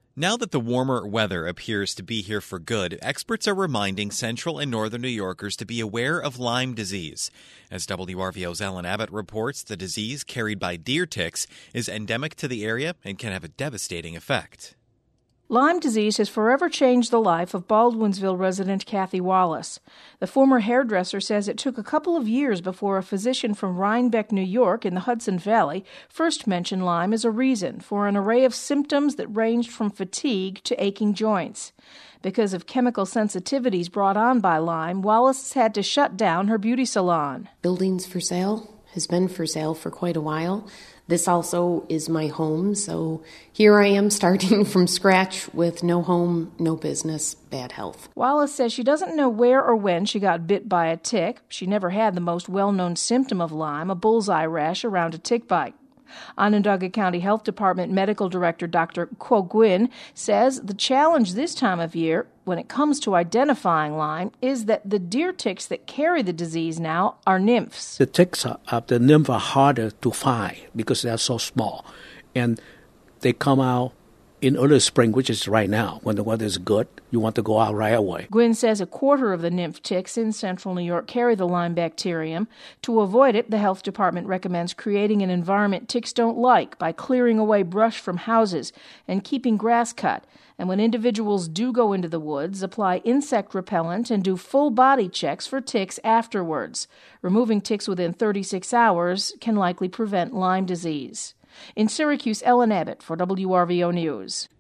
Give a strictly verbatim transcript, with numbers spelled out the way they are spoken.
Now that the warmer weather appears to be here for good, experts are reminding Central and Northern New Yorkers to be aware of Lyme disease. As W R V O's Ellen Abbott reports, the disease carried by deer ticks is endemic to the area and can have a devastating effect. Lyme disease has forever changed the life of Baldwinsville resident Kathy Wallace. The former hairdresser says it took a couple of years before a physician from Rhinebeck, New York, in the Hudson Valley, first mentioned Lyme as a reason for an array of symptoms that ranged from fatigue to aching joints. Because of chemical sensitivities brought on by Lyme, Wallace had to shut down her beauty salon. Buildings for sale has been for sale for quite a while. This also is my home, so here I am starting from scratch with no home, no business, bad health. Wallace says she doesn't know where or when she got bit by a tick. She never had the most well-known symptom of Lyme, a bullseye rash around a tick bite. Onondaga County Health Department Medical Director Doctor Quo Gwyn says the challenge this time of year, when it comes to identifying Lyme, is that the deer ticks that carry the disease now are nymphs. The ticks, are, uh, the nymph are harder to find because they are so small, and they come out in early spring, which is right now, when the weather is good. You want to go out right away. Gwynn says a quarter of the nymph ticks in central New York carry the Lyme bacterium. To avoid it, the health department recommends creating an environment ticks don't like by clearing away brush from houses and keeping grass cut. And when individuals do go into the woods, apply insect repellent and do full body checks for ticks afterwards. Removing ticks within thirty-six hours can likely prevent Lyme disease. In Syracuse, Ellen Abbott for W R V O News.